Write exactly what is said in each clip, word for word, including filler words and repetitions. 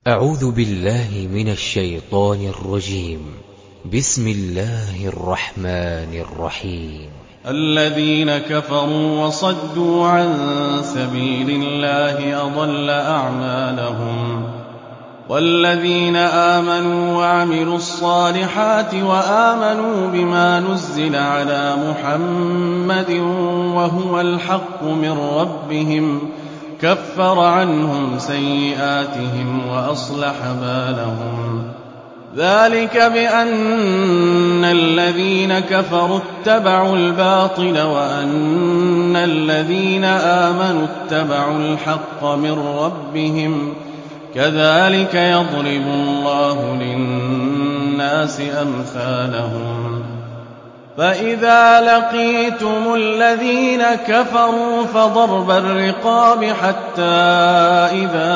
أعوذ بالله من الشيطان الرجيم. بسم الله الرحمن الرحيم. الذين كفروا وصدوا عن سبيل الله أضل أعمالهم والذين آمنوا وعملوا الصالحات وآمنوا بما نزل على محمد وهو الحق من ربهم كفر عنهم سيئاتهم وأصلح بالهم ذلك بأن الذين كفروا اتبعوا الباطل وأن الذين آمنوا اتبعوا الحق من ربهم كذلك يضرب الله للناس أمثالهم فإذا لقيتم الذين كفروا فضرب الرقاب حتى إذا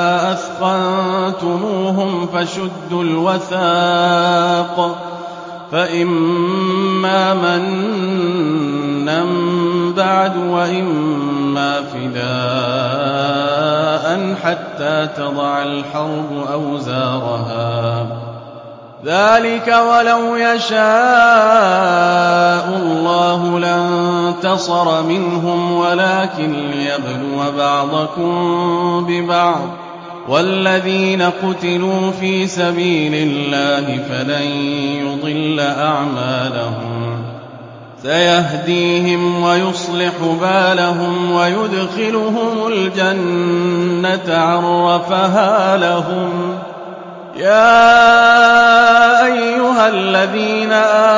أثخنتموهم فشدوا الوثاق فإما منا بعد وإما فداء حتى تضع الحرب أوزارها ذلك ولو يشاء الله لانتصر منهم ولكن ليبلو بعضكم ببعض والذين قتلوا في سبيل الله فلن يضل أعمالهم سيهديهم ويصلح بالهم ويدخلهم الجنة عرفها لهم يا أيها الذين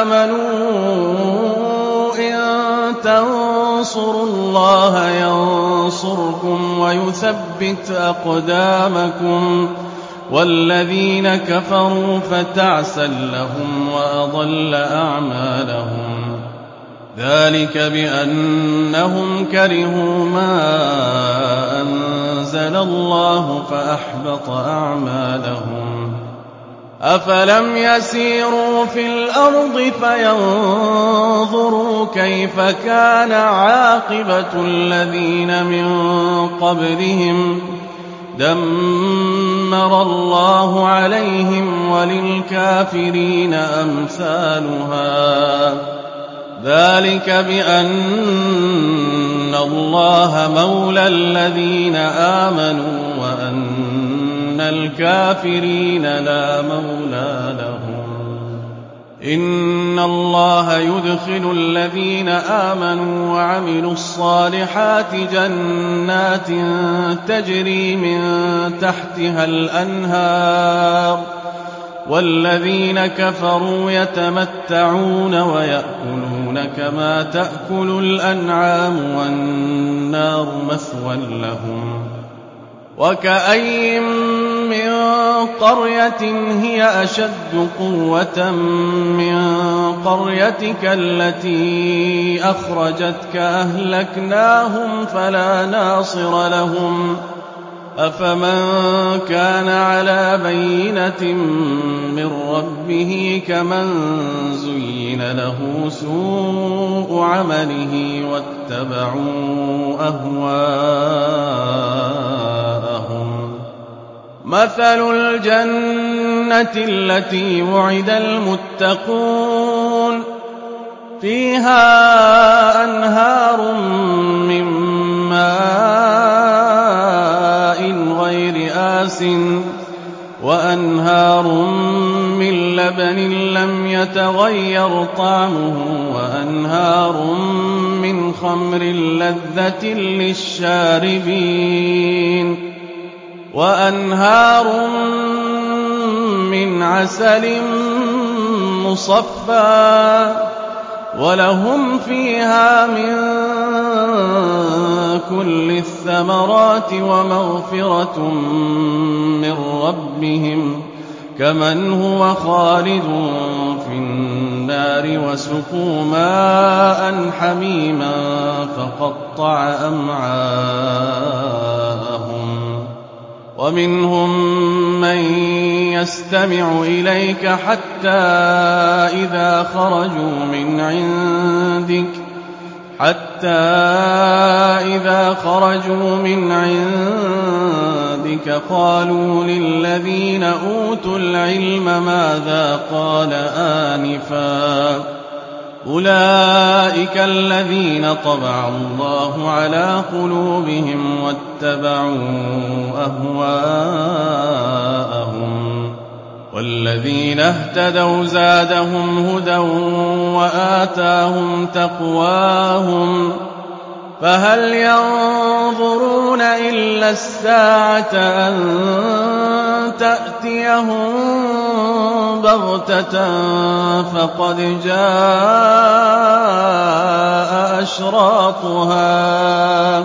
آمنوا إن تنصروا الله ينصركم ويثبت أقدامكم والذين كفروا فتعسا لهم وأضل أعمالهم ذلك بأنهم كرهوا ما أنزل الله فأحبط أعمالهم أفلم يسيروا في الأرض فينظروا كيف كان عاقبة الذين من قبلهم دمر الله عليهم وللكافرين أمثالها ذلك بأن الله مولى الذين آمنوا وأن الكافرين لا مولى لهم إن الله يدخل الذين آمنوا وعملوا الصالحات جنات تجري من تحتها الأنهار والذين كفروا يتمتعون ويأكلون كما تأكل الأنعام والنار مثوى لهم وكأين من قرية هي أشد قوة من قريتك التي أخرجتك أهلكناهم فلا ناصر لهم أفمن كان على بينة من ربه كمن زين له سوء عمله واتبعوا أهواءهم مثل الجنة التي وعد المتقون فيها أنهار من ماء غير آسٍ وأنهار من لبن لم يتغير طعمه وأنهار من خمر لذة للشاربين وأنهار من عسل مصفى ولهم فيها من كل الثمرات ومغفرة من ربهم كمن هو خالد في النار وسقوا ماء حميما فقطع أمعاءهم ومنهم من يستمع إليك حتى إذا خرجوا من عندك حتى إذا خرجوا من عندك ربك قالوا للذين أوتوا العلم ماذا قال آنفا أولئك الذين طبع الله على قلوبهم واتبعوا أهواءهم والذين اهتدوا زادهم هدى وآتاهم تقواهم فهل ينظرون إلا الساعة أن تأتيهم بغتة فقد جاء أشراطها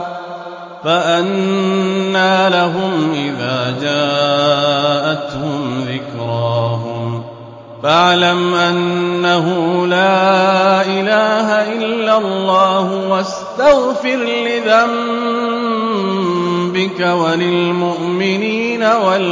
فأنى لهم إذا جاءتهم ذكراهم فاعلم أنه لا إله إلا الله واستغفر لذنبك وللمؤمنين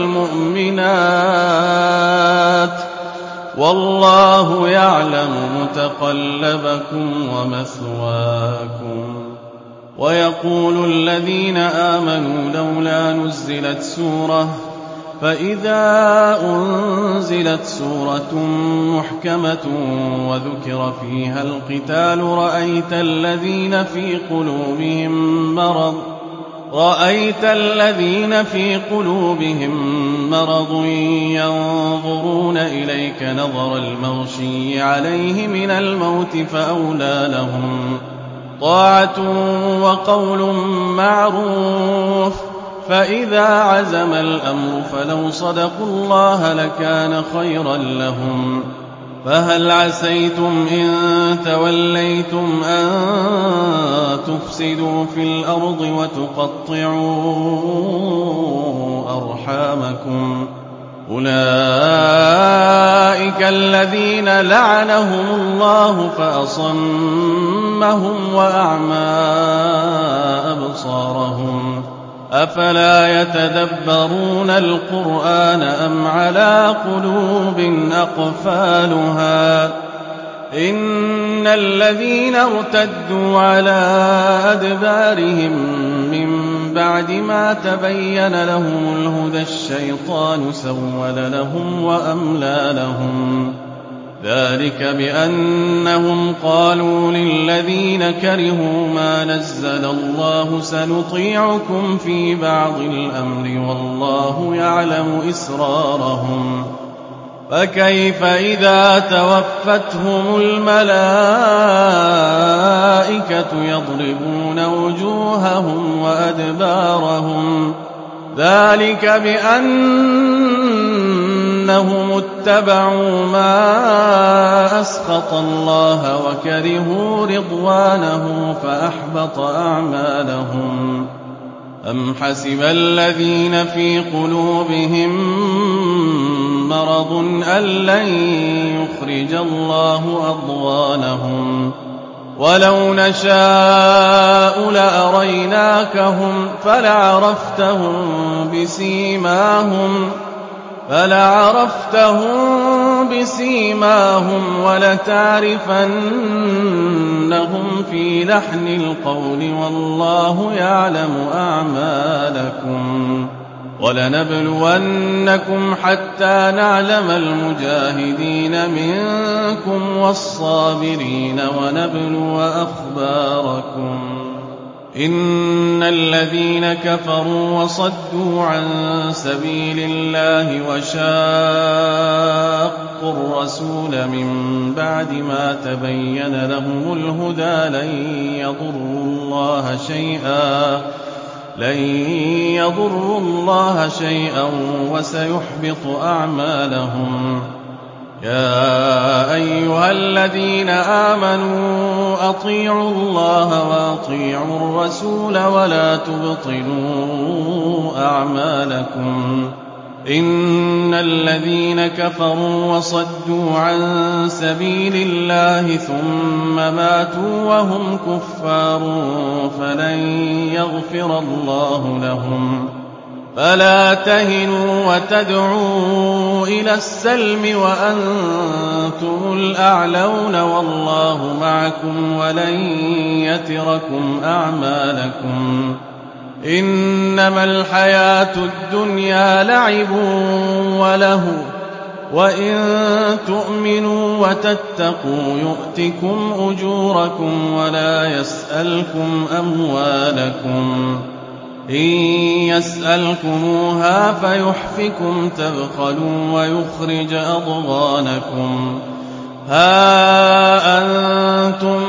والمؤمنات والله يعلم متقلبكم ومثواكم ويقول الذين آمنوا لولا نزلت سورة فإذا أنزلت سورة محكمة وذكر فيها القتال رأيت الذين في قلوبهم مرض رأيت الذين في قلوبهم مرض ينظرون إليك نظر المغشي عليه من الموت فأولى لهم طاعة وقول معروف فإذا عزم الأمر فلو صدقوا الله لكان خيرا لهم فهل عسيتم إن توليتم أن تفسدوا في الأرض وتقطعوا أرحامكم أولئك الذين لعنهم الله فأصمهم وأعمى أبصارهم أفلا يتدبرون القرآن أم على قلوب أقفالها إن الذين ارتدوا على أدبارهم من بعد ما تبين لهم الهدى الشيطان سول لهم وأملى لهم ذلك بأنهم قالوا للذين كرهوا ما نزل الله سنطيعكم في بعض الأمر والله يعلم إسرارهم فكيف إذا توفتهم الملائكة يضربون وجوههم وأدبارهم ذلك بأنهم اتبعوا ما أسخط الله وكرهوا رضوانه فأحبط أعمالهم أم حسب الذين في قلوبهم مرض أن لن يخرج الله أضغانهم ولو نشاء لأريناكهم فلعرفتهم بسيماهم فلعرفتهم بسيماهم ولتعرفنهم في لحن القول والله يعلم أعمالكم ولنبلونكم حتى نعلم المجاهدين منكم والصابرين ونبلو أخباركم إن الذين كفروا وصدوا عن سبيل الله وشاقوا الرسول من بعد ما تبين لهم الهدى لن يضروا الله شيئا لن يضروا الله شيئا وسيحبط أعمالهم يا أيها الذين آمنوا أطيعوا الله وأطيعوا الرسول ولا تبطلوا أعمالكم إن الذين كفروا وصدوا عن سبيل الله ثم ماتوا وهم كفار فلن يغفر الله لهم فلا تهنوا وتدعوا إلى السلم وأنتم الأعلون والله معكم ولن يتركم أعمالكم إنما الحياة الدنيا لعب وله وإن تؤمنوا وتتقوا يؤتكم أجوركم ولا يسألكم أموالكم إن يسألكموها فيحفكم تبخلوا ويخرج أضغانكم ها أنتم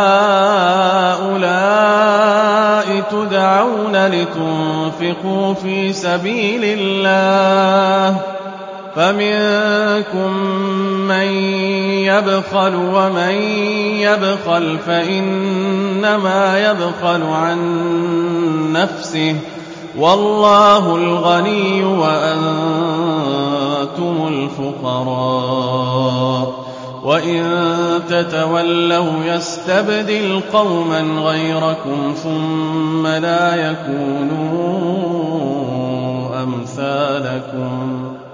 هؤلاء تدعون لتنفقوا في سبيل الله فمنكم من يبخل ومن يبخل فإنما يبخل عن نفسه والله الغني وأنتم الفقراء وإن تتولوا يستبدل قوما غيركم ثم لا يكونوا أمثالكم